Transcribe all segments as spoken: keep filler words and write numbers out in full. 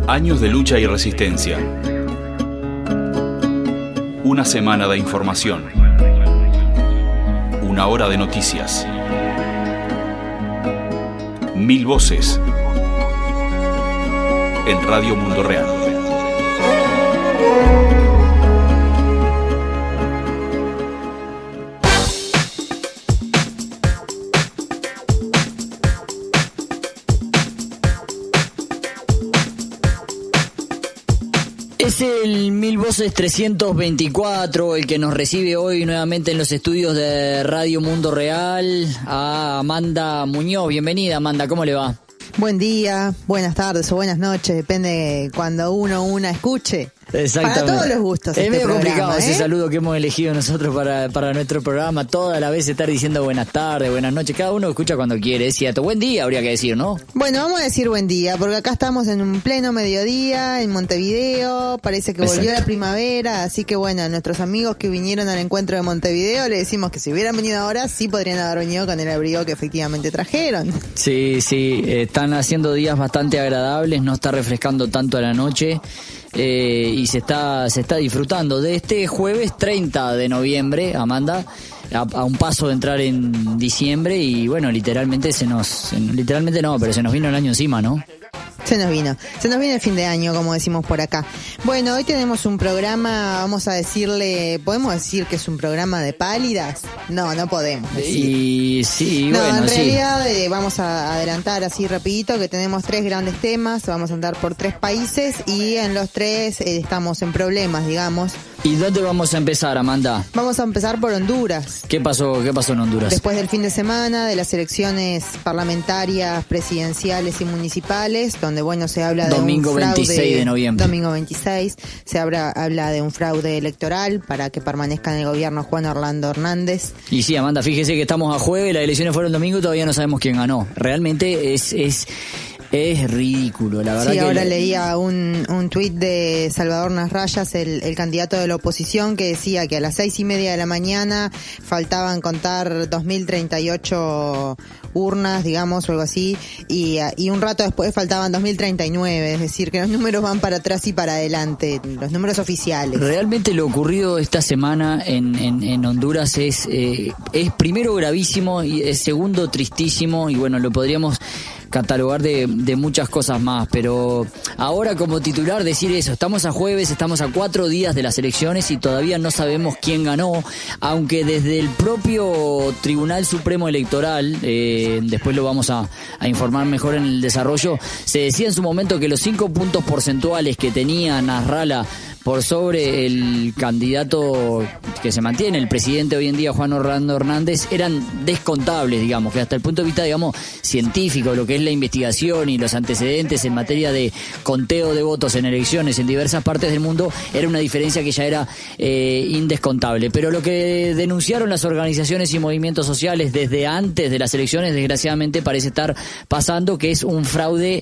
Años de lucha y resistencia. Una semana de información. Una hora de noticias. Mil voces. En Radio Mundo Real. Es el Mil Voces trescientos veinticuatro el que nos recibe hoy nuevamente en los estudios de Radio Mundo Real a Amanda Muñoz. Bienvenida, Amanda, ¿cómo le va? Buen día, buenas tardes o buenas noches, depende de cuando uno una escuche. Exactamente. Para todos los gustos. Es este medio programa, complicado ¿eh? ese saludo que hemos elegido nosotros para, para nuestro programa. Toda la vez estar diciendo buenas tardes, buenas noches. Cada uno escucha cuando quiere, es cierto. Buen día habría que decir, ¿no? Bueno, vamos a decir buen día, porque acá estamos en un pleno mediodía, en Montevideo. Parece que volvió Exacto. la primavera, así que bueno, a nuestros amigos que vinieron al encuentro de Montevideo le decimos que si hubieran venido ahora, sí podrían haber venido con el abrigo que efectivamente trajeron. Sí, sí, eh, están haciendo días bastante agradables, no está refrescando tanto a la noche. Eh, y se está se está disfrutando de este jueves treinta de noviembre, Amanda, a, a un paso de entrar en diciembre y bueno, literalmente se nos, se, literalmente no, pero se nos vino el año encima, ¿no? Se nos vino, se nos vino el fin de año, como decimos por acá. Bueno, hoy tenemos un programa, vamos a decirle, ¿podemos decir que es un programa de pálidas? No, no podemos decir. Y sí, no, bueno, en sí. realidad eh, vamos a adelantar así rapidito que tenemos tres grandes temas, vamos a andar por tres países y en los tres eh, estamos en problemas, digamos. ¿Y dónde vamos a empezar, Amanda? Vamos a empezar por Honduras. ¿Qué pasó, qué pasó en Honduras? Después del fin de semana de las elecciones parlamentarias, presidenciales y municipales, donde bueno se habla de Domingo un fraude, veintiséis de noviembre. Domingo veintiséis, se habla, habla de un fraude electoral para que permanezca en el gobierno Juan Orlando Hernández. Y sí, Amanda, fíjese que estamos a jueves, las elecciones fueron domingo y todavía no sabemos quién ganó. Realmente es es es ridículo, la verdad. Sí, que ahora le... leía un, un tuit de Salvador Nasrallas, el, el candidato de la oposición, que decía que a las seis y media de la mañana faltaban contar dos mil treinta y ocho urnas, digamos, o algo así, y, y un rato después faltaban dos mil treinta y nueve, es decir, que los números van para atrás y para adelante, los números oficiales. Realmente lo ocurrido esta semana en, en, en Honduras es, eh, es primero gravísimo y es segundo tristísimo y bueno, lo podríamos catalogar de, de muchas cosas más, pero ahora como titular decir eso, estamos a jueves, estamos a cuatro días de las elecciones y todavía no sabemos quién ganó, aunque desde el propio Tribunal Supremo Electoral, eh, después lo vamos a, a informar mejor en el desarrollo, se decía en su momento que los cinco puntos porcentuales que tenía Nasrallah por sobre el candidato que se mantiene, el presidente hoy en día, Juan Orlando Hernández, eran descontables, digamos, que hasta el punto de vista, digamos, científico, lo que es la investigación y los antecedentes en materia de conteo de votos en elecciones en diversas partes del mundo, era una diferencia que ya era eh, indescontable. Pero lo que denunciaron las organizaciones y movimientos sociales desde antes de las elecciones, desgraciadamente parece estar pasando, que es un fraude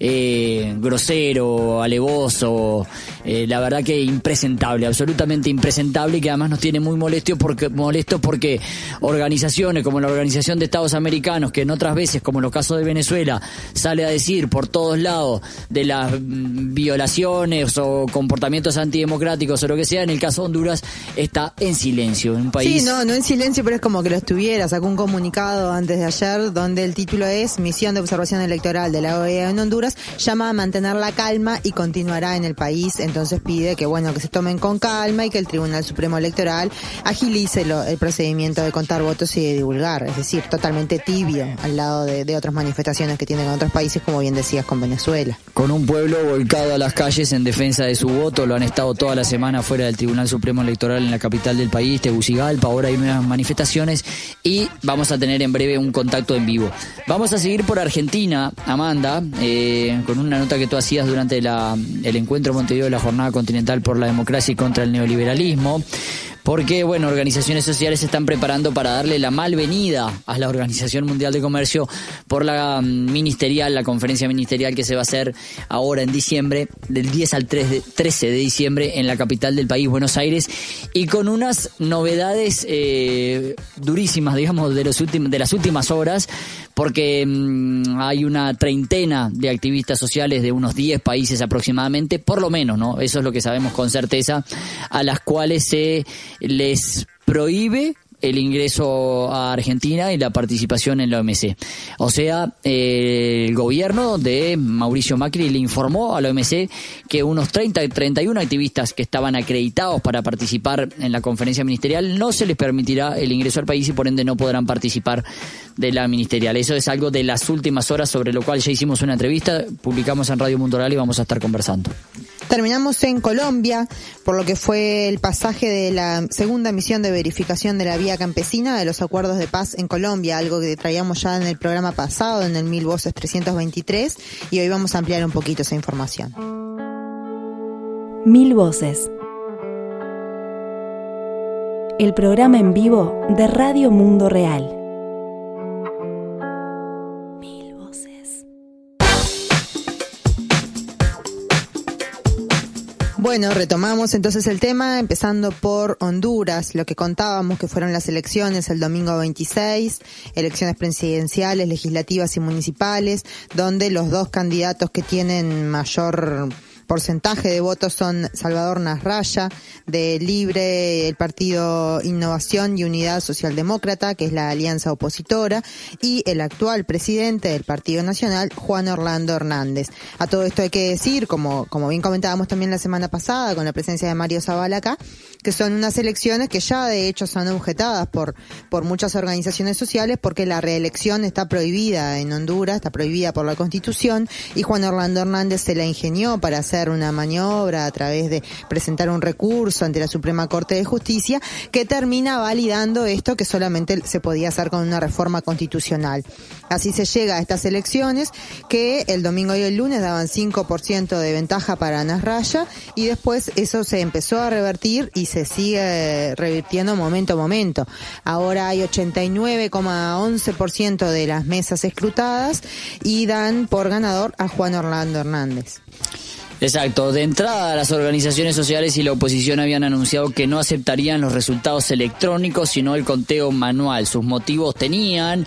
eh, grosero, alevoso, eh, la verdad que impresentable, absolutamente impresentable, y que además nos tiene muy molesto porque, molesto porque organizaciones como la Organización de Estados Americanos, que en otras veces, como en los casos de Venezuela, sale a decir por todos lados de las mm, violaciones o comportamientos antidemocráticos o lo que sea, en el caso de Honduras está en silencio, en un país... Sí, no, no en silencio, pero es como que lo estuviera. Sacó un comunicado antes de ayer donde el título es Misión de Observación Electoral de la O E A en Honduras llama a mantener la calma y continuará en el país, entonces pide que bueno que se tomen con calma y que el Tribunal Supremo Electoral agilice lo, el procedimiento de contar votos y de divulgar, es decir, totalmente tibio al lado de, de otras manifestaciones que tienen en otros países, como bien decías, con Venezuela. Con un pueblo volcado a las calles en defensa de su voto, lo han estado toda la semana fuera del Tribunal Supremo Electoral en la capital del país, Tegucigalpa. Ahora hay nuevas manifestaciones y vamos a tener en breve un contacto en vivo. Vamos a seguir por Argentina, Amanda, eh, con una nota que tú hacías durante la, el encuentro Montevideo de la Jornada Continental por la Democracia y contra el Neoliberalismo. Porque, bueno, organizaciones sociales se están preparando para darle la malvenida a la Organización Mundial de Comercio por la ministerial, la conferencia ministerial que se va a hacer ahora en diciembre, del diez al trece de diciembre en la capital del país, Buenos Aires, y con unas novedades eh, durísimas, digamos, de, los últimos, de las últimas horas, porque mmm, hay una treintena de activistas sociales de unos diez países aproximadamente, por lo menos, ¿no? Eso es lo que sabemos con certeza, a las cuales se les prohíbe el ingreso a Argentina y la participación en la O M C. O sea, eh, el gobierno de Mauricio Macri le informó a la O M C que unos treinta, treinta y uno activistas que estaban acreditados para participar en la conferencia ministerial no se les permitirá el ingreso al país y por ende no podrán participar de la ministerial. Eso es algo de las últimas horas, sobre lo cual ya hicimos una entrevista, publicamos en Radio Mundo Real y vamos a estar conversando. Terminamos en Colombia, por lo que fue el pasaje de la segunda misión de verificación de la vía campesina de los acuerdos de paz en Colombia, algo que traíamos ya en el programa pasado, en el Mil Voces trescientos veintitrés, y hoy vamos a ampliar un poquito esa información. Mil Voces. El programa en vivo de Radio Mundo Real. Bueno, retomamos entonces el tema, empezando por Honduras, lo que contábamos que fueron las elecciones el domingo veintiséis, elecciones presidenciales, legislativas y municipales, donde los dos candidatos que tienen mayor porcentaje de votos son Salvador Nasralla, de Libre, el partido Innovación y Unidad Socialdemócrata, que es la alianza opositora, y el actual presidente del Partido Nacional, Juan Orlando Hernández. A todo esto hay que decir, como, como bien comentábamos también la semana pasada, con la presencia de Mario Zabala acá, que son unas elecciones que ya de hecho son objetadas por, por muchas organizaciones sociales, porque la reelección está prohibida en Honduras, está prohibida por la Constitución, y Juan Orlando Hernández se la ingenió para hacer una maniobra a través de presentar un recurso ante la Suprema Corte de Justicia que termina validando esto que solamente se podía hacer con una reforma constitucional. Así se llega a estas elecciones que el domingo y el lunes daban cinco por ciento de ventaja para Nasralla, y después eso se empezó a revertir y se sigue revirtiendo momento a momento. Ahora hay ochenta y nueve coma once por ciento de las mesas escrutadas y dan por ganador a Juan Orlando Hernández. Exacto. De entrada, las organizaciones sociales y la oposición habían anunciado que no aceptarían los resultados electrónicos, sino el conteo manual. Sus motivos tenían,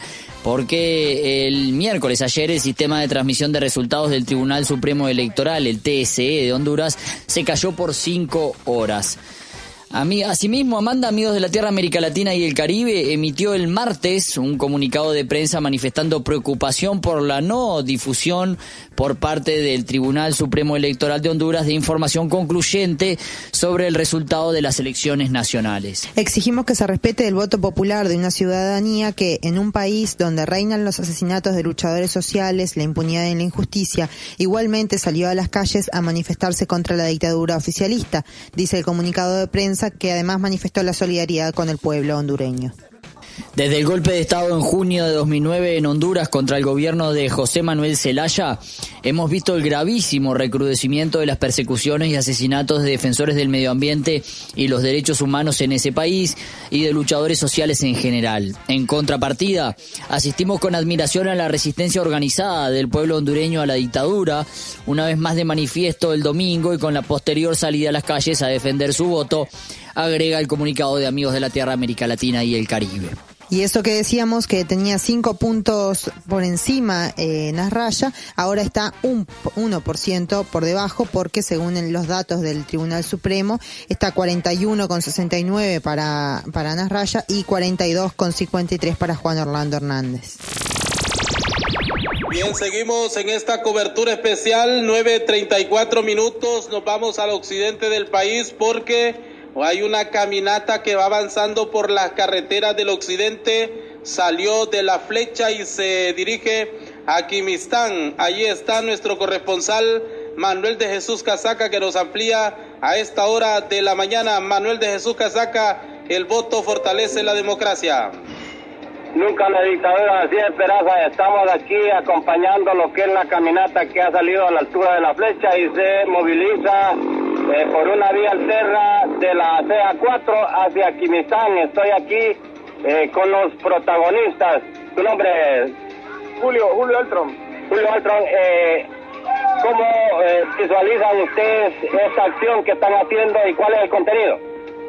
porque el miércoles ayer el sistema de transmisión de resultados del Tribunal Supremo Electoral, el T S E de Honduras, se cayó por cinco horas. Asimismo, Amanda, Amigos de la Tierra, América Latina y el Caribe, emitió el martes un comunicado de prensa manifestando preocupación por la no difusión por parte del Tribunal Supremo Electoral de Honduras de información concluyente sobre el resultado de las elecciones nacionales. Exigimos que se respete el voto popular de una ciudadanía que, en un país donde reinan los asesinatos de luchadores sociales, la impunidad y la injusticia, igualmente salió a las calles a manifestarse contra la dictadura oficialista, dice el comunicado de prensa, que además manifestó la solidaridad con el pueblo hondureño. Desde el golpe de Estado en junio de dos mil nueve en Honduras contra el gobierno de José Manuel Zelaya, hemos visto el gravísimo recrudecimiento de las persecuciones y asesinatos de defensores del medio ambiente y los derechos humanos en ese país y de luchadores sociales en general. En contrapartida, asistimos con admiración a la resistencia organizada del pueblo hondureño a la dictadura, una vez más de manifiesto el domingo y con la posterior salida a las calles a defender su voto, agrega el comunicado de Amigos de la Tierra, América Latina y el Caribe. Y eso que decíamos que tenía cinco puntos por encima eh, Nasralla, ahora está un uno por ciento por debajo, porque según los datos del Tribunal Supremo está cuarenta y uno coma sesenta y nueve para, para Nasralla y cuarenta y dos coma cincuenta y tres para Juan Orlando Hernández. Bien, seguimos en esta cobertura especial, nueve treinta y cuatro minutos, nos vamos al occidente del país porque hay una caminata que va avanzando por las carreteras del occidente, salió de La Flecha y se dirige a Quimistán. Allí está nuestro corresponsal Manuel de Jesús Casaca, que nos amplía a esta hora de la mañana. Manuel de Jesús Casaca, el voto fortalece la democracia. Nunca la dictadura hacía esperanza. Estamos aquí acompañando lo que es la caminata que ha salido a la altura de La Flecha y se moviliza Eh, por una vía alterna de la C A cuatro hacia Quimistán. Estoy aquí eh, con los protagonistas. ¿Tu nombre es? Julio, Julio Altron. Julio Altron, eh, ¿cómo eh, visualizan ustedes esta acción que están haciendo y cuál es el contenido?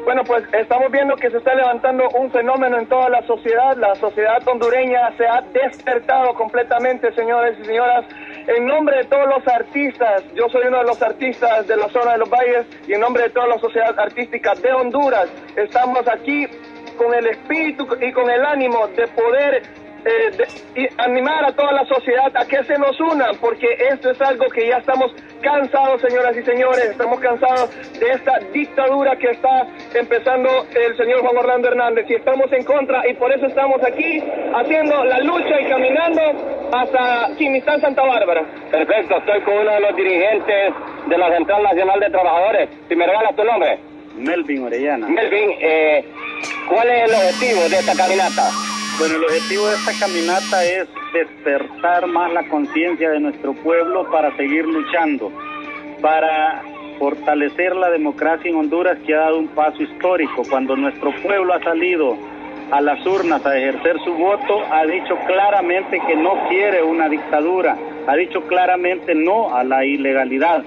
Bueno, pues estamos viendo que se está levantando un fenómeno en toda la sociedad. La sociedad hondureña se ha despertado completamente, señores y señoras. En nombre de todos los artistas, yo soy uno de los artistas de la zona de los valles, y en nombre de toda la sociedad artística de Honduras, estamos aquí con el espíritu y con el ánimo de poder eh, de, y animar a toda la sociedad a que se nos unan, porque esto es algo que ya estamos cansados, señoras y señores, estamos cansados de esta dictadura que está empezando el señor Juan Orlando Hernández, y estamos en contra, y por eso estamos aquí haciendo la lucha y caminando hasta Quimistán, Santa Bárbara. Perfecto, estoy con uno de los dirigentes de la Central Nacional de Trabajadores. Si me regalas tu nombre. Melvin Orellana. Melvin, eh, ¿cuál es el objetivo de esta caminata? Bueno, el objetivo de esta caminata es despertar más la conciencia de nuestro pueblo para seguir luchando, para fortalecer la democracia en Honduras, que ha dado un paso histórico. Cuando nuestro pueblo ha salido a las urnas a ejercer su voto, ha dicho claramente que no quiere una dictadura, ha dicho claramente no a la ilegalidad.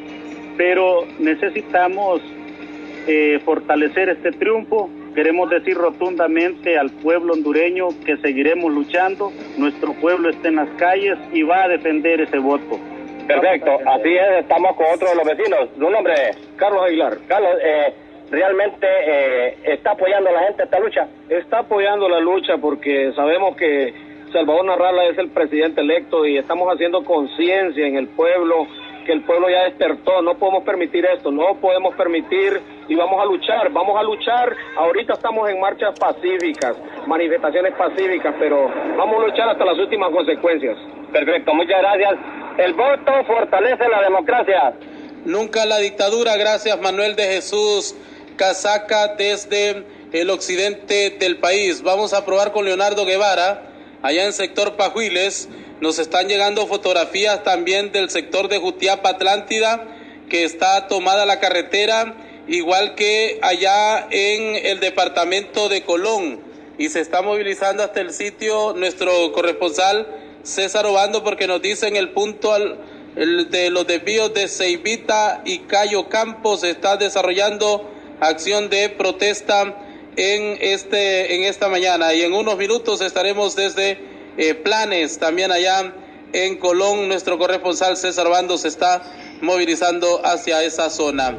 Pero necesitamos eh, fortalecer este triunfo. Queremos decir rotundamente al pueblo hondureño que seguiremos luchando, nuestro pueblo está en las calles y va a defender ese voto. Perfecto, así es, estamos con otro de los vecinos. ¿Tu nombre es? Carlos Aguilar. Carlos, eh, ¿realmente eh, está apoyando a la gente esta lucha? Está apoyando la lucha porque sabemos que Salvador Narrala es el presidente electo y estamos haciendo conciencia en el pueblo, que el pueblo ya despertó. No podemos permitir esto, no podemos permitir, y vamos a luchar, vamos a luchar. Ahorita estamos en marchas pacíficas, manifestaciones pacíficas, pero vamos a luchar hasta las últimas consecuencias. Perfecto, muchas gracias. El voto fortalece la democracia. Nunca la dictadura. Gracias, Manuel de Jesús Casaca, desde el occidente del país. Vamos a probar con Leonardo Guevara, allá en sector Pajuiles. Nos están llegando fotografías también del sector de Jutiapa Atlántida, que está tomada la carretera, igual que allá en el departamento de Colón, y se está movilizando hasta el sitio nuestro corresponsal César Obando, porque nos dicen el punto al, el de los desvíos de Ceibita y Cayo Campos. Se está desarrollando acción de protesta en este en esta mañana, y en unos minutos estaremos desde Eh, Planes, también allá en Colón. Nuestro corresponsal César Bando se está movilizando hacia esa zona.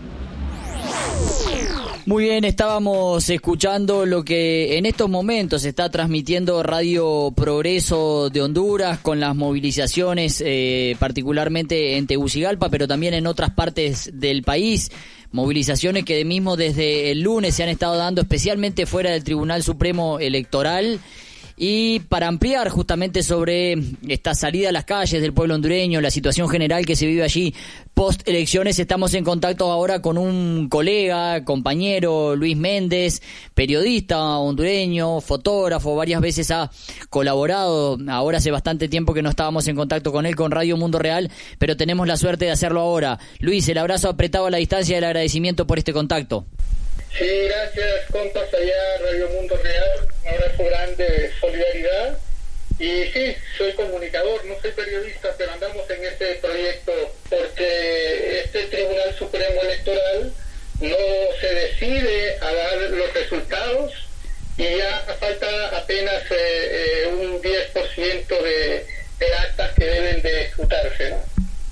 Muy bien, estábamos escuchando lo que en estos momentos está transmitiendo Radio Progreso de Honduras, con las movilizaciones eh, particularmente en Tegucigalpa, pero también en otras partes del país. Movilizaciones que de mismo desde el lunes se han estado dando, especialmente fuera del Tribunal Supremo Electoral. Y para ampliar justamente sobre esta salida a las calles del pueblo hondureño, la situación general que se vive allí post elecciones, estamos en contacto ahora con un colega, compañero, Luis Méndez, periodista hondureño, fotógrafo, varias veces ha colaborado. Ahora hace bastante tiempo que no estábamos en contacto con él, con Radio Mundo Real, pero tenemos la suerte de hacerlo ahora. Luis, el abrazo apretado a la distancia y el agradecimiento por este contacto. Sí, gracias, compas, allá Radio Mundo Real, un abrazo grande de solidaridad. Y sí, soy comunicador, no soy periodista, pero andamos en este proyecto porque este Tribunal Supremo Electoral no se decide a dar los resultados, y ya falta apenas eh, eh, un diez por ciento de, de actas que deben de ejecutarse, ¿no?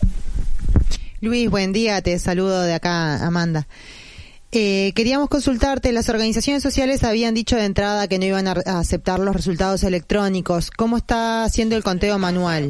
Luis, buen día, te saludo de acá, Amanda. Eh, queríamos consultarte, las organizaciones sociales habían dicho de entrada que no iban a, a aceptar los resultados electrónicos. ¿Cómo está haciendo el conteo manual?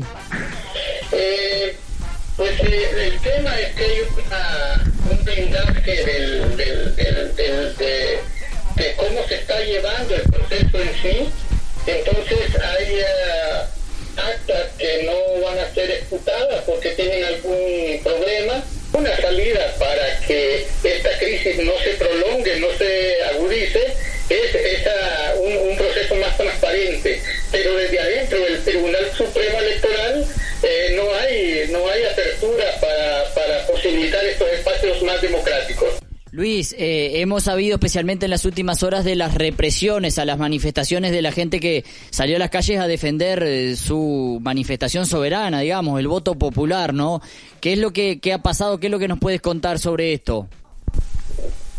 Eh, pues eh, el tema es que hay una, un blindaje del, del, del, del, de, de cómo se está llevando el proceso en sí. Entonces hay uh, actas que no van a ser ejecutadas porque tienen algún problema. Una salida para que esta crisis no se prolongue, no se agudice, es esa, un, un proceso más transparente. Pero desde adentro del Tribunal Supremo Electoral eh, no hay no hay apertura para, para posibilitar estos espacios más democráticos. Luis, eh, hemos sabido especialmente en las últimas horas de las represiones a las manifestaciones de la gente que salió a las calles a defender eh, su manifestación soberana, digamos, el voto popular, ¿no? ¿Qué es lo que, que ha pasado? ¿Qué es lo que nos puedes contar sobre esto?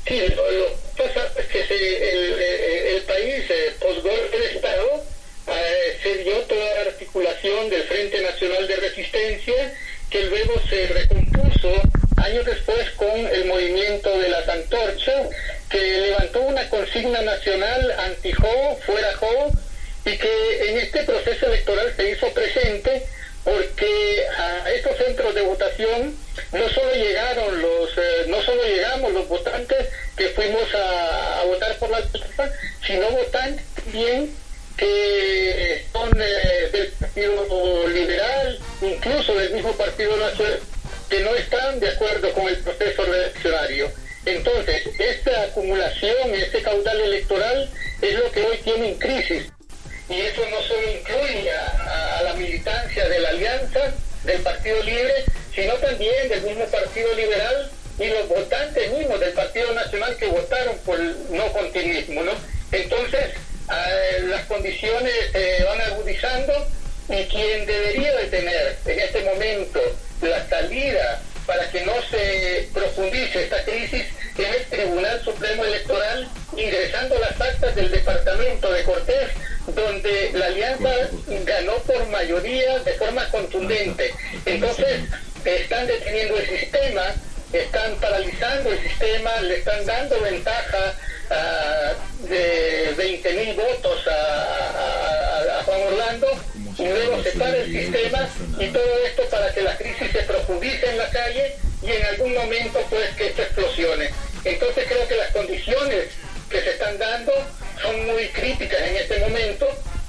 Sí, lo, lo pasa es que se, el, el, el país, eh, post-golpe de Estado, eh, se dio toda la articulación del Frente Nacional de Resistencia, que luego se recompuso años después con el movimiento de las antorchas, que levantó una consigna nacional anti-J O, fuera J O, y que en este proceso electoral se hizo presente porque a estos centros de votación no solo llegaron los, eh, no solo llegamos los votantes que fuimos a, a votar por la alternativa, sino votantes también que son eh, del Partido Liberal, incluso del mismo Partido Nacional, que no están de acuerdo con el proceso reaccionario. Entonces, esta acumulación, este caudal electoral es lo que hoy tiene en crisis. Y eso no solo incluye a, a la militancia de la Alianza, del Partido Libre, sino también del mismo Partido Liberal y los votantes mismos del Partido Nacional que votaron por el no continuismo, ¿no? Entonces, eh, las condiciones se eh, van agudizando y quien debería de tener en este momento la salida para que no se profundice esta crisis es el Tribunal Supremo Electoral, ingresando las actas del departamento de Cortés, donde la Alianza ganó por mayoría de forma contundente. Entonces, están deteniendo el sistema, están paralizando el sistema, le están dando ventaja uh, de veinte mil votos a, a, a Juan Orlando, y luego se para el sistema, y todo esto para que la crisis se profundice en la calle y en algún momento pues que esto explosione. Entonces creo que las condiciones que se están dando son muy críticas en este momento,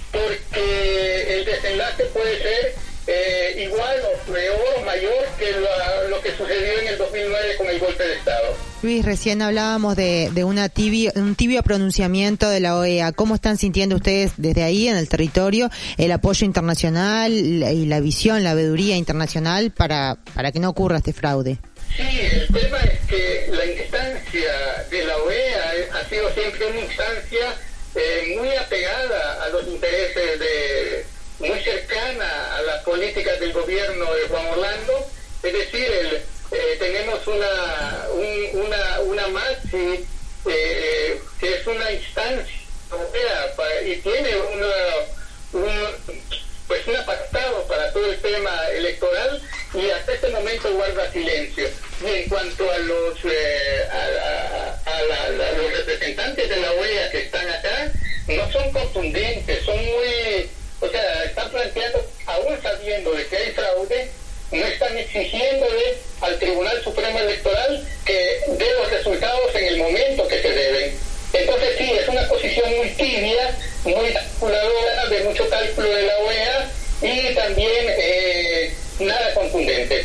porque el desenlace puede ser eh, igual o peor o mayor que lo, lo que sucedió en el dos mil nueve con el golpe de Estado. Luis, recién hablábamos de, de una tibio, un tibio pronunciamiento de la O E A. ¿Cómo están sintiendo ustedes desde ahí en el territorio el apoyo internacional y la visión, la veeduría internacional para, para que no ocurra este fraude? Sí, el tema es que la instancia de la O E A ha sido siempre una instancia eh, muy apegada a los intereses de, muy cercana a las políticas del gobierno de Juan Orlando. Es decir, el, eh, tenemos una un, una una MAXI eh, que es una instancia europea para, y tiene una, un pues un apartado para todo el tema electoral, y hasta este momento guarda silencio. Y en cuanto a los eh, a, a, a, la, a los representantes de la O E A que están acá, no son contundentes, son muy, o sea, están planteando, aún sabiendo de que hay fraude, no están exigiéndole al Tribunal Supremo Electoral que dé los resultados en el momento que se deben. Entonces sí, es una posición muy tibia, muy calculadora, de mucho cálculo de la O E A, y también eh, nada contundente.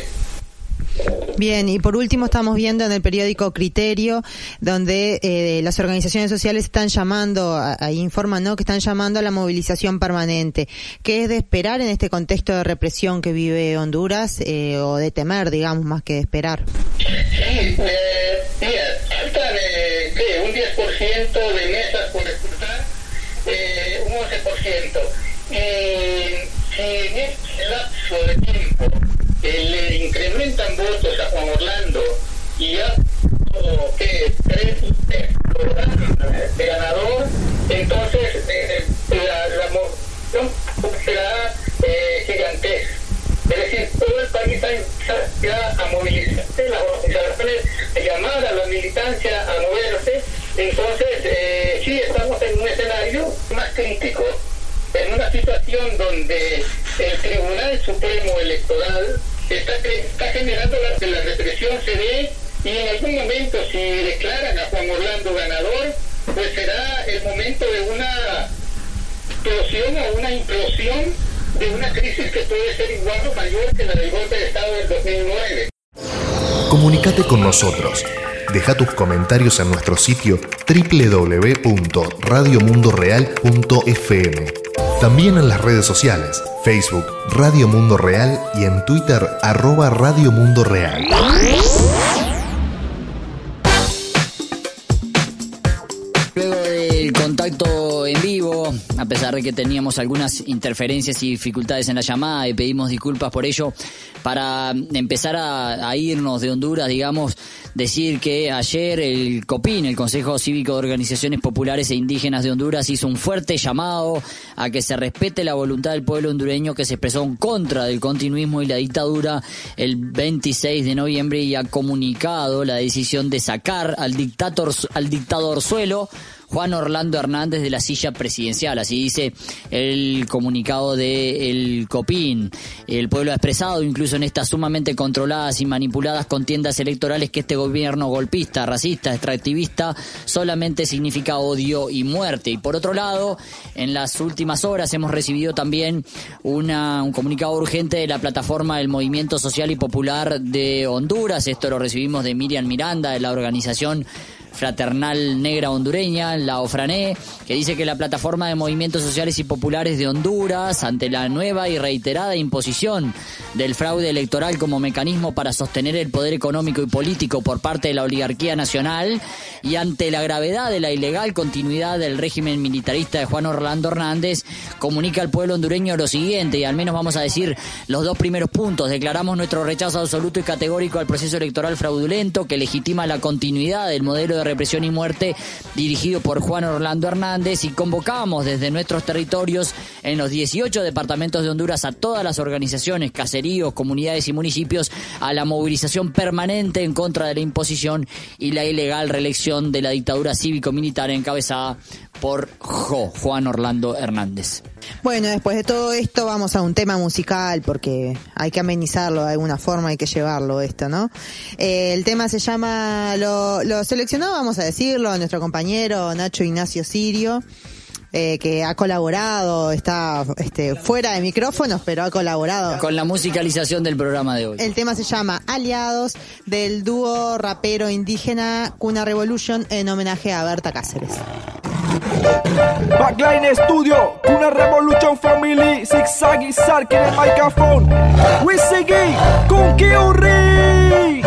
Bien, y por último estamos viendo en el periódico Criterio, donde eh, las organizaciones sociales están llamando, ahí informan, ¿no?, que están llamando a la movilización permanente. ¿Qué es de esperar en este contexto de represión que vive Honduras, eh, o de temer, digamos, más que de esperar? Sí, eh, mira, faltan eh, ¿qué? un diez por ciento de mesas por escrutar, eh, un once por ciento. Y si en este lapso de tiempo eh, le incrementan votos a Juan Orlando y ya oh, que tres de ganador, entonces eh, la, la moción será eh, gigantesca. Es decir, todo el país está a movilizarse, las organizaciones a llamar a la militancia a moverse. Entonces, eh, sí estamos en un escenario más crítico, en una situación donde el Tribunal Supremo Electoral está, está generando la, que la represión se dé, y en algún momento, si declaran a Juan Orlando ganador, pues será el momento de una explosión o una implosión de una crisis que puede ser igual o mayor que la del golpe de Estado del dos mil nueve. Comunícate con nosotros. Deja tus comentarios en nuestro sitio doble u doble u doble u punto radio mundo real punto f m. También en las redes sociales, Facebook Radio Mundo Real y en Twitter arroba Radio Mundo Real. Luego del contacto en vivo, a pesar de que teníamos algunas interferencias y dificultades en la llamada y pedimos disculpas por ello. Para empezar a, a irnos de Honduras, digamos, decir que ayer el COPIN, el Consejo Cívico de Organizaciones Populares e Indígenas de Honduras, hizo un fuerte llamado a que se respete la voluntad del pueblo hondureño que se expresó en contra del continuismo y la dictadura el veintiséis de noviembre y ha comunicado la decisión de sacar al dictador, al dictadorzuelo Juan Orlando Hernández de la silla presidencial. Así dice el comunicado del COPIN. El pueblo ha expresado, incluso en estas sumamente controladas y manipuladas contiendas electorales, que este gobierno golpista, racista, extractivista solamente significa odio y muerte. Y por otro lado, en las últimas horas hemos recibido también una, un comunicado urgente de la plataforma del Movimiento Social y Popular de Honduras. Esto lo recibimos de Miriam Miranda, de la organización Fraternal Negra Hondureña, la OFRANE, que dice que la plataforma de movimientos sociales y populares de Honduras, ante la nueva y reiterada imposición del fraude electoral como mecanismo para sostener el poder económico y político por parte de la oligarquía nacional, y ante la gravedad de la ilegal continuidad del régimen militarista de Juan Orlando Hernández, comunica al pueblo hondureño lo siguiente, y al menos vamos a decir los dos primeros puntos. Declaramos nuestro rechazo absoluto y categórico al proceso electoral fraudulento que legitima la continuidad del modelo de represión y muerte dirigido por Juan Orlando Hernández, y convocamos desde nuestros territorios en los dieciocho departamentos de Honduras a todas las organizaciones, caseríos, comunidades y municipios a la movilización permanente en contra de la imposición y la ilegal reelección de la dictadura cívico-militar encabezada por Jo, Juan Orlando Hernández. Bueno, después de todo esto vamos a un tema musical porque hay que amenizarlo de alguna forma, hay que llevarlo esto, ¿no? Eh, el tema se llama, lo, lo seleccionó, vamos a decirlo, nuestro compañero Nacho Ignacio Sirio, eh, que ha colaborado, está este, fuera de micrófonos, pero ha colaborado con la musicalización del programa de hoy. El tema se llama Aliados, del dúo rapero indígena Cuna Revolution, en homenaje a Berta Cáceres. Backline Studio, Cuna Revolution Family, Zigzag y Sark en el micrófono. We seguí con Kiuri.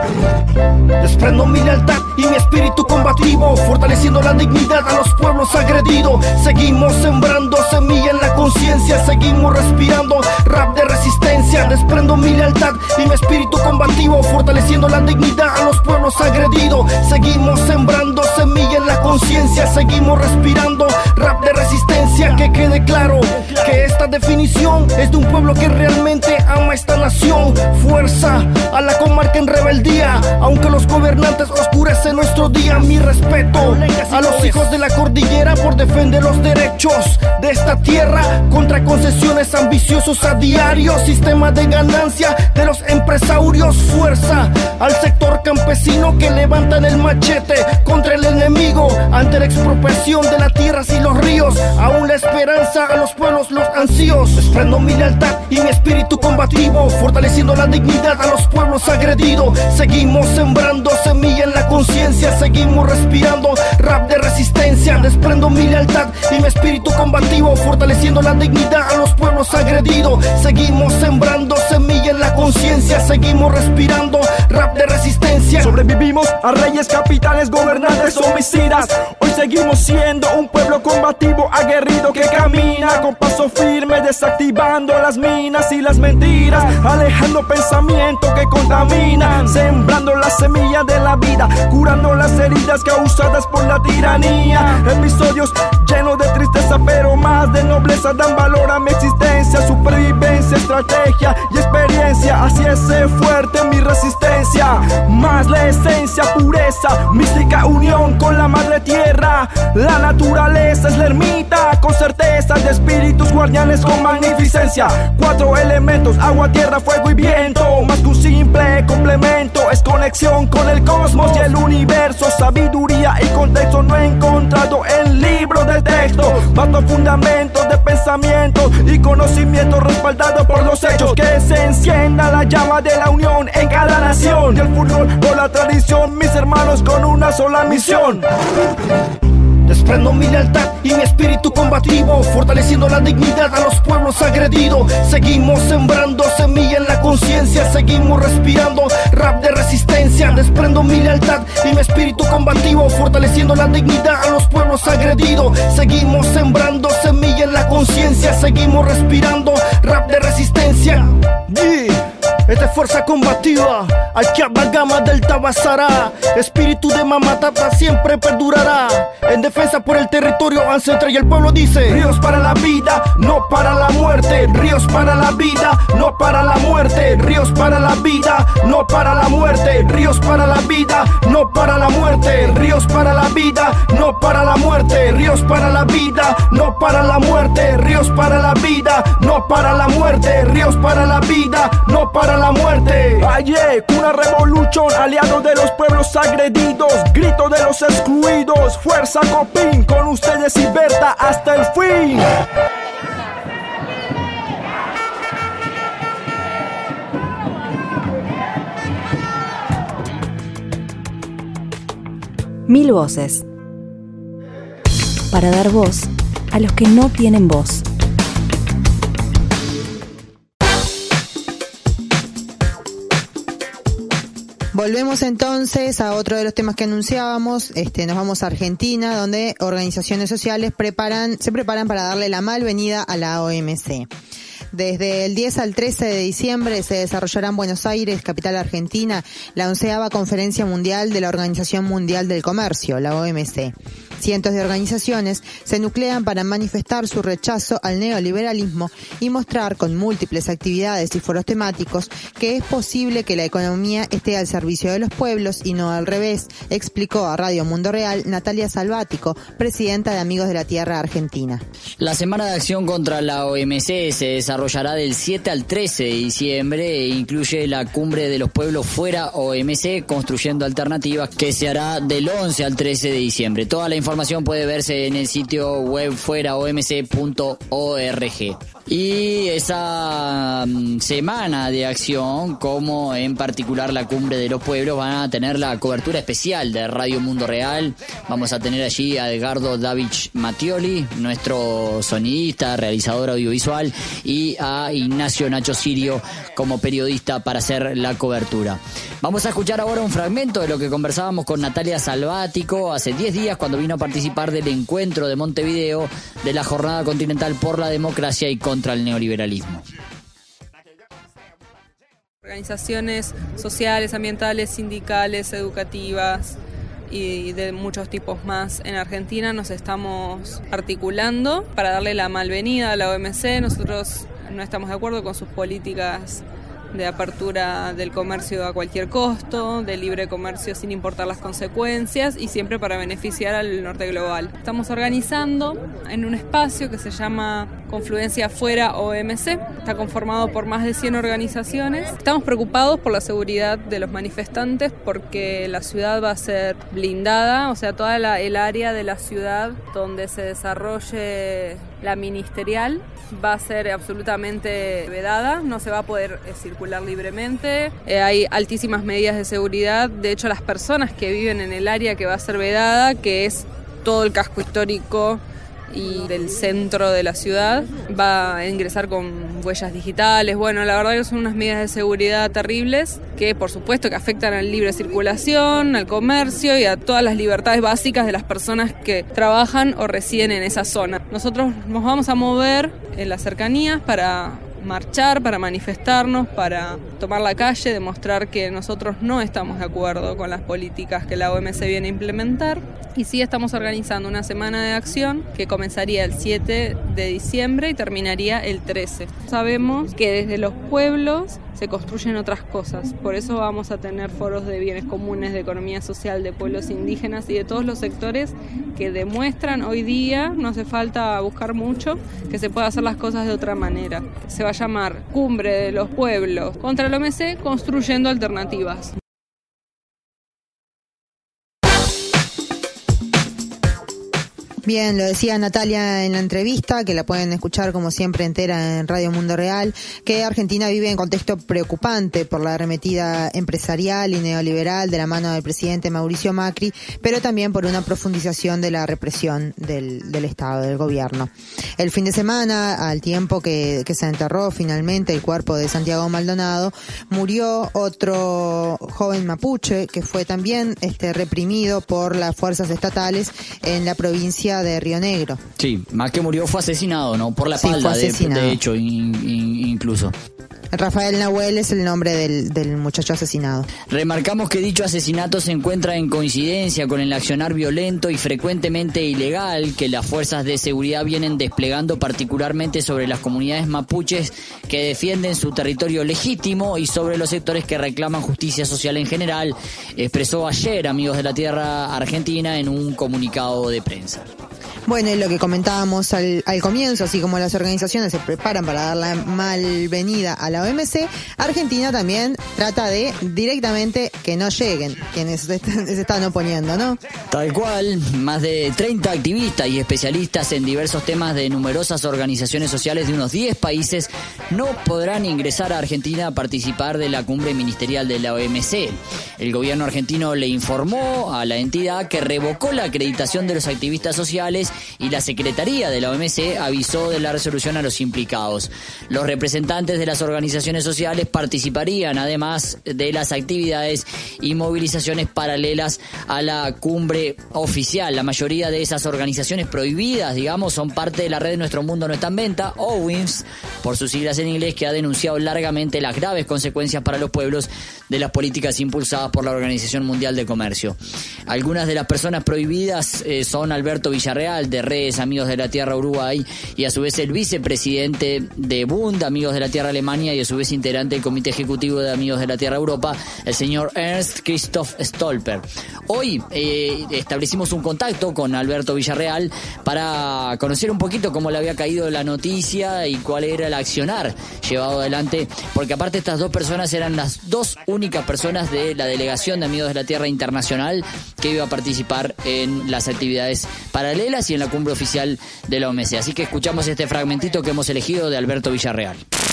Desprendo mi lealtad y mi espíritu combativo, fortaleciendo la dignidad a los pueblos agredidos. Seguimos sembrando semilla en la conciencia, seguimos respirando rap de resistencia. Desprendo mi lealtad y mi espíritu combativo, fortaleciendo la dignidad a los pueblos agredidos. Seguimos sembrando semilla en la conciencia, seguimos respirando rap de resistencia. Que quede claro que esta definición es de un pueblo que realmente ama esta nación. Fuerza a la comarca en rebeldía, aunque los gobernantes oscurecen nuestro día. Mi respeto a los hijos de la cordillera por defender los derechos de esta tierra contra concesiones ambiciosos a diario, sistema de ganancia de los empresarios. Fuerza al sector campesino que levantan el machete contra el enemigo ante la expropiación de las tierras y los ríos. Aún la esperanza a los pueblos, los ansíos. Desprendo mi lealtad y mi espíritu combativo, fortaleciendo la dignidad a los pueblos agredidos. Seguimos sembrando semilla en la conciencia, seguimos respirando rap de resistencia. Desprendo mi lealtad y mi espíritu combativo, fortaleciendo la dignidad a los pueblos agredidos. Seguimos sembrando semilla en la conciencia, seguimos respirando rap de resistencia. Sobrevivimos a reyes, capitanes, gobernantes, homicidas. Hoy seguimos siendo un pueblo combativo, aguerrido, que camina con paso firme, desactivando las minas y las mentiras, alejando pensamiento que contamina, sembrando la semilla de la vida, curando las heridas causadas por la tiranía. Episodios llenos de tristeza, pero más de nobleza, dan valor a mi existencia, supervivencia, estrategia y experiencia. Así es fuerte mi resistencia, más la esencia, pureza, mística unión con la madre tierra. La naturaleza es la ermita, con certeza de espíritus guardianes con magnificencia. Cuatro elementos, agua, tierra, fuego y viento, más que un simple complemento, es conexión con el cosmos y el universo. Sabiduría y contexto no he encontrado en libros de texto, vasto fundamento de pensamiento y conocimiento respaldado por los hechos. Que se encienda la llama de la unión en cada nación, y el furor por la tradición, mis hermanos con una sola misión. Desprendo mi lealtad y mi espíritu combativo, fortaleciendo la dignidad a los pueblos agredidos. Seguimos sembrando semilla en la conciencia, seguimos respirando rap de resistencia. desprendo mi lealtad y mi espíritu combativo, fortaleciendo la dignidad a los pueblos agredidos. Seguimos sembrando semilla en la conciencia, seguimos respirando rap de resistencia. Yeah. Esta es fuerza combativa, Alquiaba Gama del Tabasará. Espíritu de Mamá Tata siempre perdurará, en defensa por el territorio ancestral. Y el pueblo dice: ríos para la vida, no para la muerte. Ríos para la vida, no para la muerte. Ríos para la vida, no para la muerte. Ríos para la vida, no para la muerte. Ríos para la vida, no para la muerte. Ríos para la vida, no para la muerte. Ríos para la vida, no para la muerte. Ríos para la vida, no para la muerte. Ayer, una revolución, aliado de los pueblos agredidos, grito de los excluidos. Fuerza Copín, con ustedes y Berta hasta el fin. Mil voces. Para dar voz a los que no tienen voz. Volvemos entonces a otro de los temas que anunciábamos. Este, nos vamos a Argentina, donde organizaciones sociales preparan, se preparan para darle la malvenida a la O M C. Desde el diez al trece de diciembre se desarrollará en Buenos Aires, capital argentina, la onceava Conferencia Mundial de la Organización Mundial del Comercio, la O M C. Cientos de organizaciones se nuclean para manifestar su rechazo al neoliberalismo y mostrar con múltiples actividades y foros temáticos que es posible que la economía esté al servicio de los pueblos y no al revés, explicó a Radio Mundo Real Natalia Salvático, presidenta de Amigos de la Tierra Argentina. La Semana de Acción contra la O M C se desarrollará del siete al trece de diciembre e incluye la Cumbre de los Pueblos Fuera O M C, Construyendo Alternativas, que se hará del once al trece de diciembre. Toda la información puede verse en el sitio web fuera o m c punto org. Y esa um, semana de acción, como en particular la Cumbre de los Pueblos, van a tener la cobertura especial de Radio Mundo Real. Vamos a tener allí a Edgardo Davich Mattioli, nuestro sonidista, realizador audiovisual, y a Ignacio Nacho Sirio como periodista para hacer la cobertura. Vamos a escuchar ahora un fragmento de lo que conversábamos con Natalia Salvático hace diez días cuando vino a participar del encuentro de Montevideo de la Jornada Continental por la Democracia y contra el Neoliberalismo. Organizaciones sociales, ambientales, sindicales, educativas y de muchos tipos más en Argentina nos estamos articulando para darle la malvenida a la O M C. Nosotros no estamos de acuerdo con sus políticas de apertura del comercio a cualquier costo, de libre comercio sin importar las consecuencias y siempre para beneficiar al norte global. Estamos organizando en un espacio que se llama Confluencia Fuera O M C. Está conformado por más de cien organizaciones. Estamos preocupados por la seguridad de los manifestantes porque la ciudad va a ser blindada, o sea, toda la, el área de la ciudad donde se desarrolle la ministerial va a ser absolutamente vedada, no se va a poder eh, circular libremente. Eh, hay altísimas medidas de seguridad. De hecho, las personas que viven en el área que va a ser vedada, que es todo el casco histórico y del centro de la ciudad, va a ingresar con huellas digitales. Bueno, la verdad que son unas medidas de seguridad terribles que por supuesto que afectan a la libre circulación, al comercio y a todas las libertades básicas de las personas que trabajan o residen en esa zona. Nosotros nos vamos a mover en las cercanías para marchar, para manifestarnos, para tomar la calle, demostrar que nosotros no estamos de acuerdo con las políticas que la O M C viene a implementar. Y sí estamos organizando una semana de acción que comenzaría el siete de diciembre y terminaría el trece. Sabemos que desde los pueblos se construyen otras cosas, por eso vamos a tener foros de bienes comunes, de economía social, de pueblos indígenas y de todos los sectores que demuestran hoy día, no hace falta buscar mucho, que se puede hacer las cosas de otra manera. Se va a llamar Cumbre de los Pueblos contra el O M C, Construyendo Alternativas. Bien, lo decía Natalia en la entrevista, que la pueden escuchar como siempre entera en Radio Mundo Real, que Argentina vive en un contexto preocupante por la arremetida empresarial y neoliberal de la mano del presidente Mauricio Macri, pero también por una profundización de la represión del, del Estado, del gobierno. El fin de semana, al tiempo que, que se enterró finalmente el cuerpo de Santiago Maldonado, murió otro joven mapuche que fue también este, reprimido por las fuerzas estatales en la provincia de Río Negro. Sí, más que murió fue asesinado, ¿no? Por la Sí, espalda, fue de, asesinado. de hecho, in- in- incluso. Rafael Nahuel es el nombre del, del muchacho asesinado. Remarcamos que dicho asesinato se encuentra en coincidencia con el accionar violento y frecuentemente ilegal que las fuerzas de seguridad vienen desplegando particularmente sobre las comunidades mapuches que defienden su territorio legítimo y sobre los sectores que reclaman justicia social en general, expresó ayer Amigos de la Tierra Argentina en un comunicado de prensa. Bueno, y lo que comentábamos al, al comienzo, así como las organizaciones se preparan para dar la malvenida a la O M C, Argentina también trata de directamente que no lleguen quienes se están, se están oponiendo, ¿no? Tal cual, más de treinta activistas y especialistas en diversos temas de numerosas organizaciones sociales de unos diez países no podrán ingresar a Argentina a participar de la cumbre ministerial de la O M C. El gobierno argentino le informó a la entidad que revocó la acreditación de los activistas sociales y la Secretaría de la O M C avisó de la resolución a los implicados. Los representantes de las organizaciones sociales participarían además de las actividades y movilizaciones paralelas a la cumbre oficial. La mayoría de esas organizaciones prohibidas, digamos, son parte de la red Nuestro Mundo No Está en Venta, o W I M S, por sus siglas en inglés, que ha denunciado largamente las graves consecuencias para los pueblos de las políticas impulsadas por la Organización Mundial de Comercio. Algunas de las personas prohibidas eh, son Alberto Villarreal, de Redes, Amigos de la Tierra Uruguay, y a su vez el vicepresidente de Bund, Amigos de la Tierra Alemania, y a su vez integrante del Comité Ejecutivo de Amigos de la Tierra Europa, el señor Ernst Christoph Stolper. Hoy eh, establecimos un contacto con Alberto Villarreal para conocer un poquito cómo le había caído la noticia y cuál era el accionar llevado adelante, porque aparte estas dos personas eran las dos únicas personas de la delegación de Amigos de la Tierra Internacional que iba a participar en las actividades paralelas y en la cumbre oficial de la O M C. Así que escuchamos este fragmentito que hemos elegido de Alberto Villarreal.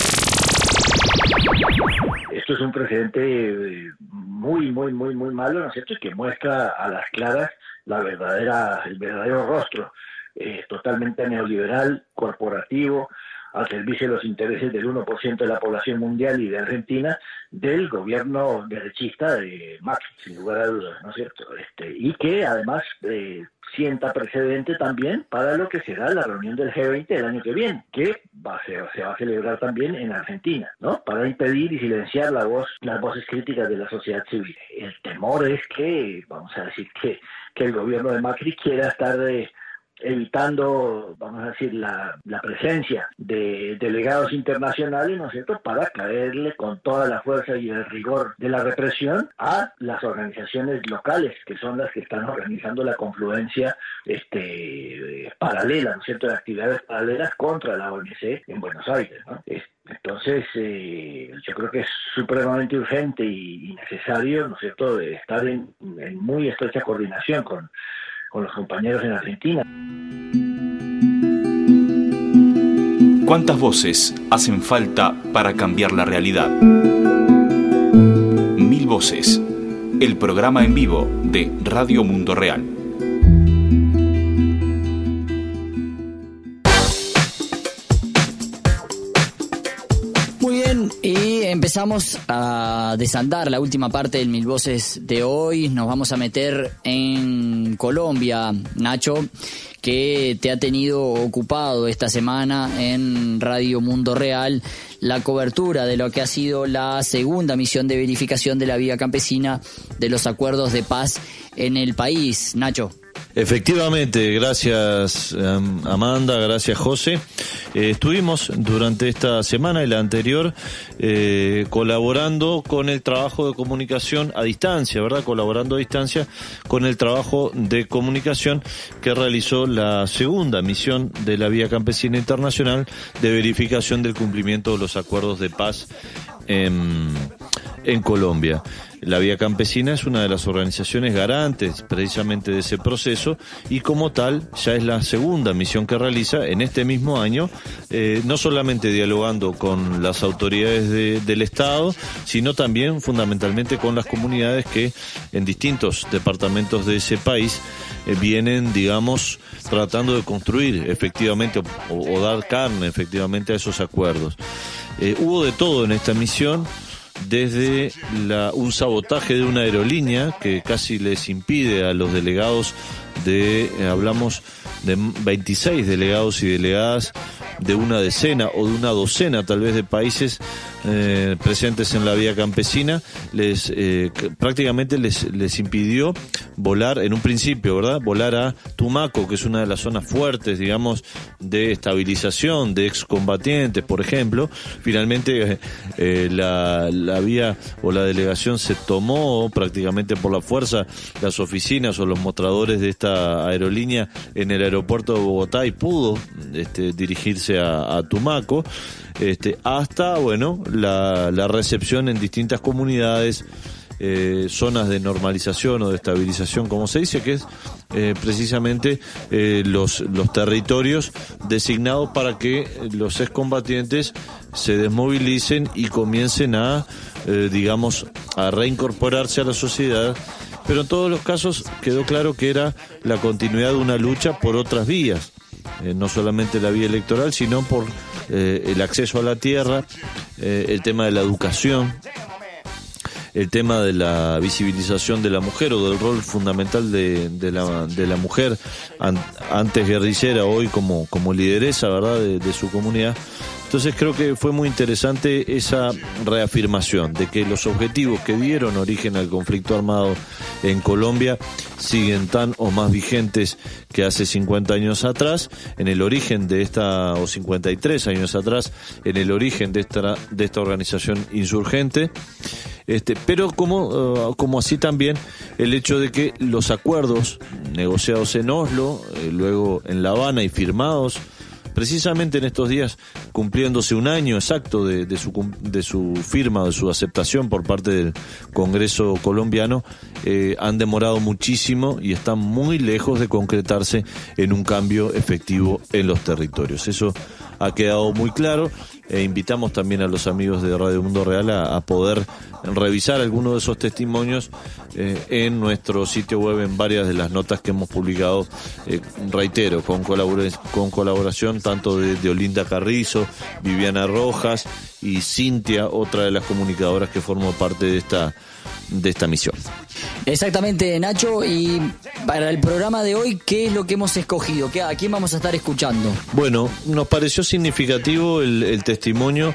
Esto es un precedente muy, muy, muy, muy malo, ¿no es cierto? Y que muestra a las claras la verdadera, el verdadero rostro, eh, totalmente neoliberal, corporativo, al servicio de los intereses del uno por ciento de la población mundial y de Argentina, del gobierno derechista de Macri, sin lugar a dudas, ¿no es cierto? Este, y que además eh, sienta precedente también para lo que será la reunión del G veinte del año que viene, que va a ser, se va a celebrar también en Argentina, ¿no? Para impedir y silenciar la voz, las voces críticas de la sociedad civil. El temor es que, vamos a decir, que, que el gobierno de Macri quiera estar de evitando, vamos a decir, la, la presencia de delegados internacionales, ¿no es cierto?, para caerle con toda la fuerza y el rigor de la represión a las organizaciones locales, que son las que están organizando la confluencia este, paralela, ¿no es cierto?, de actividades paralelas contra la O M C en Buenos Aires, ¿no? Entonces, eh, yo creo que es supremamente urgente y, y necesario, ¿no es cierto?, de estar en, en muy estrecha coordinación con con los compañeros en Argentina. ¿Cuántas voces hacen falta para cambiar la realidad? Mil Voces, el programa en vivo de Radio Mundo Real. Muy bien, y empezamos a desandar la última parte del Mil Voces de hoy. Nos vamos a meter en Colombia, Nacho, que te ha tenido ocupado esta semana en Radio Mundo Real la cobertura de lo que ha sido la segunda misión de verificación de la vía campesina de los acuerdos de paz en el país. Nacho. Efectivamente, gracias Amanda, gracias José. Eh, estuvimos durante esta semana y la anterior eh, colaborando con el trabajo de comunicación a distancia, ¿verdad? Colaborando a distancia con el trabajo de comunicación que realizó la segunda misión de la Vía Campesina Internacional de verificación del cumplimiento de los acuerdos de paz en, en Colombia. La Vía Campesina es una de las organizaciones garantes precisamente de ese proceso y como tal ya es la segunda misión que realiza en este mismo año, eh, no solamente dialogando con las autoridades de, del Estado, sino también fundamentalmente con las comunidades que en distintos departamentos de ese país eh, vienen, digamos, tratando de construir efectivamente o, o dar carne efectivamente a esos acuerdos. Eh, hubo de todo en esta misión, desde la, un sabotaje de una aerolínea que casi les impide a los delegados de, eh, hablamos de veintiséis delegados y delegadas de una decena o de una docena tal vez de países eh, presentes en la Vía Campesina, les eh, prácticamente les, les impidió volar en un principio, ¿verdad? Volar a Tumaco, que es una de las zonas fuertes, digamos, de estabilización de excombatientes, por ejemplo. Finalmente eh, la, la vía o la delegación se tomó prácticamente por la fuerza las oficinas o los mostradores de esta aerolínea en el aeropuerto de Bogotá y pudo este, dirigirse a, a Tumaco, este, hasta, bueno, la, la recepción en distintas comunidades, Eh, zonas de normalización o de estabilización, como se dice, que es eh, precisamente eh, los, los territorios designados para que los excombatientes se desmovilicen y comiencen a, eh, digamos, a reincorporarse a la sociedad. Pero en todos los casos quedó claro que era la continuidad de una lucha por otras vías, eh, no solamente la vía electoral, sino por eh, el acceso a la tierra, eh, el tema de la educación, el tema de la visibilización de la mujer o del rol fundamental de, de, la, de la mujer, an, antes guerrillera, hoy como, como lideresa, ¿verdad?, de, de su comunidad. Entonces creo que fue muy interesante esa reafirmación de que los objetivos que dieron origen al conflicto armado en Colombia siguen tan o más vigentes que hace cincuenta años atrás, en el origen de esta, o cincuenta y tres años atrás, en el origen de esta, de esta organización insurgente. Este, pero como, uh, como así también el hecho de que los acuerdos negociados en Oslo, eh, luego en La Habana y firmados precisamente en estos días, cumpliéndose un año exacto de, de, su, de su firma, de su aceptación por parte del Congreso colombiano, eh, han demorado muchísimo y están muy lejos de concretarse en un cambio efectivo en los territorios. Eso ha quedado muy claro. E invitamos también a los amigos de Radio Mundo Real a, a poder revisar algunos de esos testimonios eh, en nuestro sitio web, en varias de las notas que hemos publicado, eh, reitero, con, colabora- con colaboración tanto de, de Olinda Carrizo, Viviana Rojas y Cintia, otra de las comunicadoras que formó parte de esta de esta misión. Exactamente, Nacho, y para el programa de hoy, ¿qué es lo que hemos escogido? ¿A quién vamos a estar escuchando? Bueno, nos pareció significativo el, el testimonio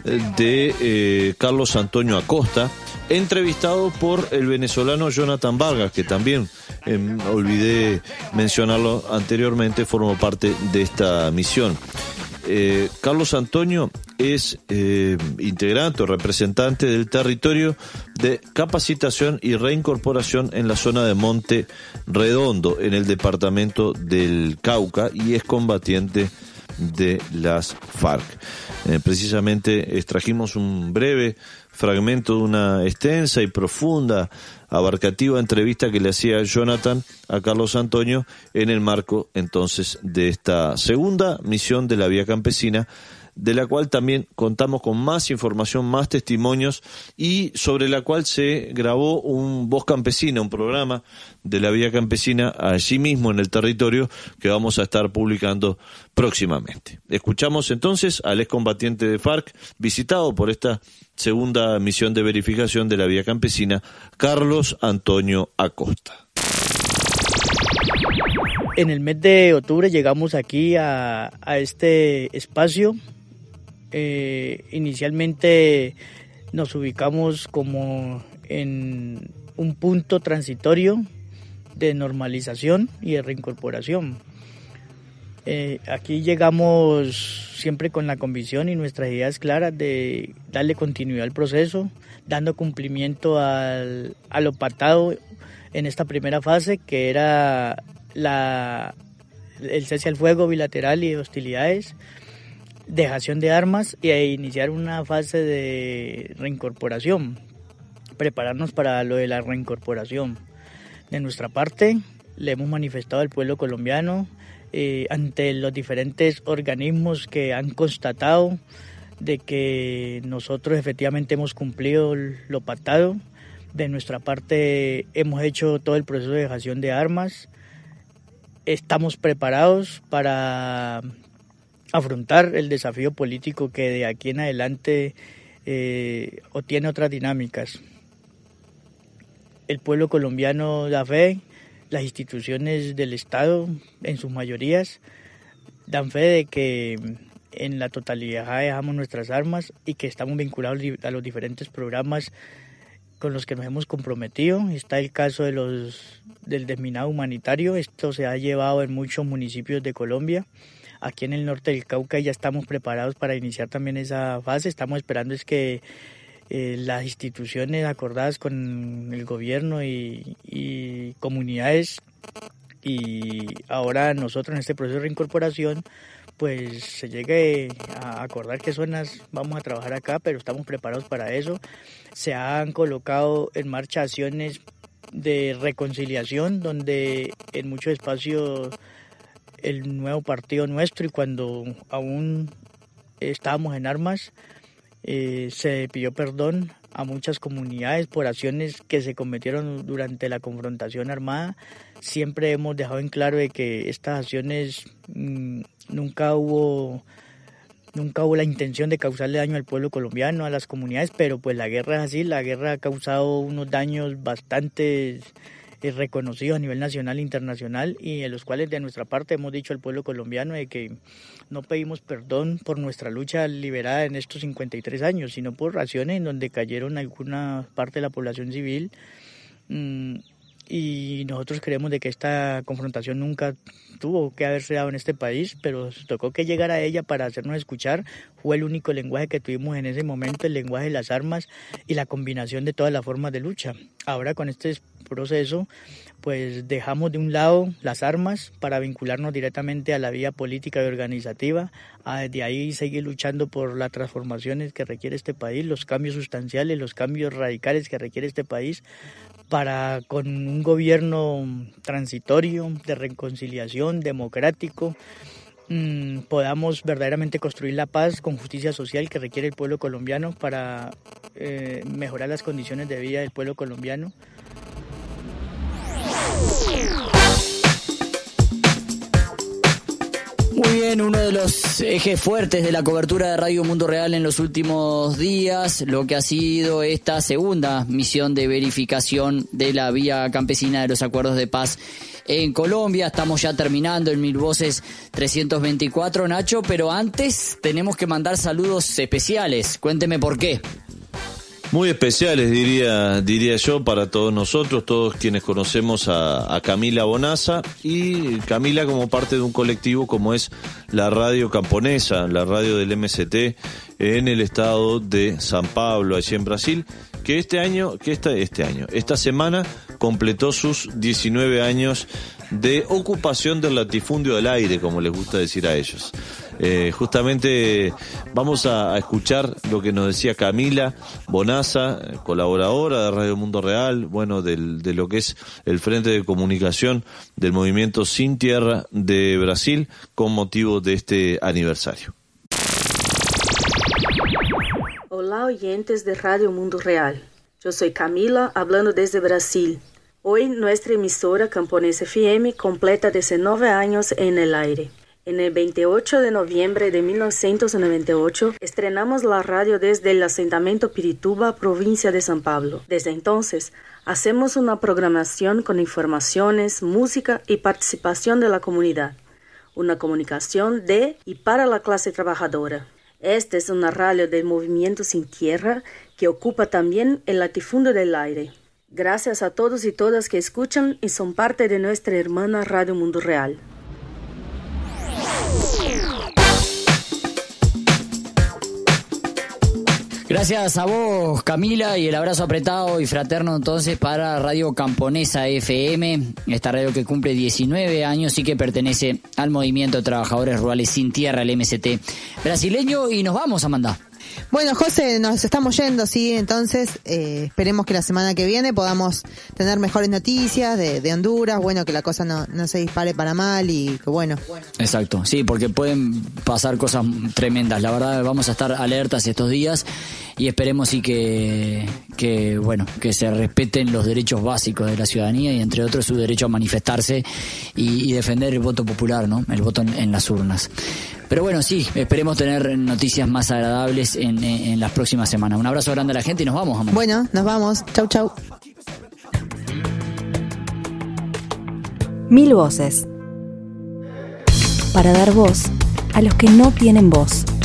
de eh, Carlos Antonio Acosta, entrevistado por el venezolano Jonathan Vargas, que también, eh, olvidé mencionarlo anteriormente, formó parte de esta misión. Eh, Carlos Antonio es eh, integrante o representante del territorio de capacitación y reincorporación en la zona de Monte Redondo, en el departamento del Cauca, y es combatiente de las FARC. Eh, precisamente extrajimos un breve fragmento de una extensa y profunda, abarcativa entrevista que le hacía Jonathan a Carlos Antonio en el marco entonces de esta segunda misión de la Vía Campesina, de la cual también contamos con más información, más testimonios, y sobre la cual se grabó un Voz Campesina, un programa de la Vía Campesina allí mismo en el territorio, que vamos a estar publicando próximamente. Escuchamos entonces al excombatiente de FARC, visitado por esta segunda misión de verificación de la Vía Campesina, Carlos Antonio Acosta. En el mes de octubre llegamos aquí a, a este espacio. Eh, inicialmente nos ubicamos como en un punto transitorio de normalización y de reincorporación. Eh, aquí llegamos siempre con la convicción y nuestras ideas claras de darle continuidad al proceso, dando cumplimiento al, a lo pactado en esta primera fase, que era la, el cese al fuego bilateral y de hostilidades, dejación de armas, e iniciar una fase de reincorporación. prepararnos para lo de la reincorporación. De nuestra parte, le hemos manifestado al pueblo colombiano eh, ante los diferentes organismos que han constatado de que nosotros efectivamente hemos cumplido lo pactado. De nuestra parte hemos hecho todo el proceso de dejación de armas. Estamos preparados para afrontar el desafío político que de aquí en adelante eh, o tiene otras dinámicas. El pueblo colombiano da fe, las instituciones del Estado en sus mayorías dan fe de que en la totalidad dejamos nuestras armas y que estamos vinculados a los diferentes programas con los que nos hemos comprometido. Está el caso de los del desminado humanitario. Esto se ha llevado en muchos municipios de Colombia. Aquí en el norte del Cauca ya estamos preparados para iniciar también esa fase. Estamos esperando es que eh, las instituciones acordadas con el gobierno y, y comunidades y ahora nosotros en este proceso de reincorporación pues se llegue a acordar qué zonas vamos a trabajar acá, pero estamos preparados para eso. Se han colocado en marcha acciones de reconciliación, donde en muchos espacios el nuevo partido nuestro, y cuando aún estábamos en armas, eh, se pidió perdón a muchas comunidades por acciones que se cometieron durante la confrontación armada. Siempre hemos dejado en claro de que estas acciones mmm, nunca hubo nunca hubo la intención de causarle daño al pueblo colombiano, a las comunidades, pero pues la guerra es así, la guerra ha causado unos daños bastante eh, reconocidos a nivel nacional e internacional, y en los cuales de nuestra parte hemos dicho al pueblo colombiano de que no pedimos perdón por nuestra lucha liberada en estos cincuenta y tres años, sino por acciones en donde cayeron alguna parte de la población civil. Mmm, Y nosotros creemos de que esta confrontación nunca tuvo que haberse dado en este país, pero tocó que llegara a ella para hacernos escuchar. Fue el único lenguaje que tuvimos en ese momento, el lenguaje de las armas y la combinación de todas las formas de lucha. Ahora con este proceso, pues dejamos de un lado las armas para vincularnos directamente a la vía política y organizativa, a de ahí seguir luchando por las transformaciones que requiere este país, los cambios sustanciales, los cambios radicales que requiere este país, para con un gobierno transitorio, de reconciliación, democrático, mmm, podamos verdaderamente construir la paz con justicia social que requiere el pueblo colombiano para eh, mejorar las condiciones de vida del pueblo colombiano. Muy bien, uno de los ejes fuertes de la cobertura de Radio Mundo Real en los últimos días, lo que ha sido esta segunda misión de verificación de la vía campesina de los acuerdos de paz en Colombia. Estamos ya terminando en Mil Voces trescientos veinticuatro, Nacho, pero antes tenemos que mandar saludos especiales. Cuénteme por qué. Muy especiales, diría diría yo, para todos nosotros, todos quienes conocemos a, a Camila Bonassa, y Camila como parte de un colectivo como es la Radio Camponesa, la radio del M S T en el estado de San Pablo, allí en Brasil, que este año, que esta, este año, esta semana completó sus diecinueve años de ocupación del latifundio del aire, como les gusta decir a ellos. Eh, justamente vamos a, a escuchar lo que nos decía Camila Bonassa, colaboradora de Radio Mundo Real, bueno, del, de lo que es el Frente de Comunicación del Movimiento Sin Tierra de Brasil, con motivo de este aniversario. Hola oyentes de Radio Mundo Real, yo soy Camila, hablando desde Brasil. Hoy nuestra emisora Camponesa F M completa diecinueve años en el aire. En el veintiocho de noviembre de mil novecientos noventa y ocho estrenamos la radio desde el asentamiento Pirituba, provincia de San Pablo. Desde entonces, hacemos una programación con informaciones, música y participación de la comunidad. Una comunicación de y para la clase trabajadora. Esta es una radio del Movimiento Sin Tierra que ocupa también el latifundio del aire. Gracias a todos y todas que escuchan y son parte de nuestra hermana Radio Mundo Real. Gracias a vos, Camila, y el abrazo apretado y fraterno entonces para Radio Camponesa F M, esta radio que cumple diecinueve años y que pertenece al Movimiento de Trabajadores Rurales Sin Tierra, el M S T brasileño, y nos vamos, Amanda. Bueno, José, nos estamos yendo, sí, entonces eh, esperemos que la semana que viene podamos tener mejores noticias de, de Honduras, bueno, que la cosa no, no se dispare para mal y que bueno. Exacto, sí, porque pueden pasar cosas tremendas, la verdad vamos a estar alertas estos días y esperemos sí que, que bueno, que se respeten los derechos básicos de la ciudadanía y entre otros su derecho a manifestarse y, y defender el voto popular, ¿no? El voto en, en las urnas. Pero bueno, sí, esperemos tener noticias más agradables en, en, en las próximas semanas. Un abrazo grande a la gente y nos vamos, amor. Bueno, nos vamos. Chau, chau. Mil voces. Para dar voz a los que no tienen voz.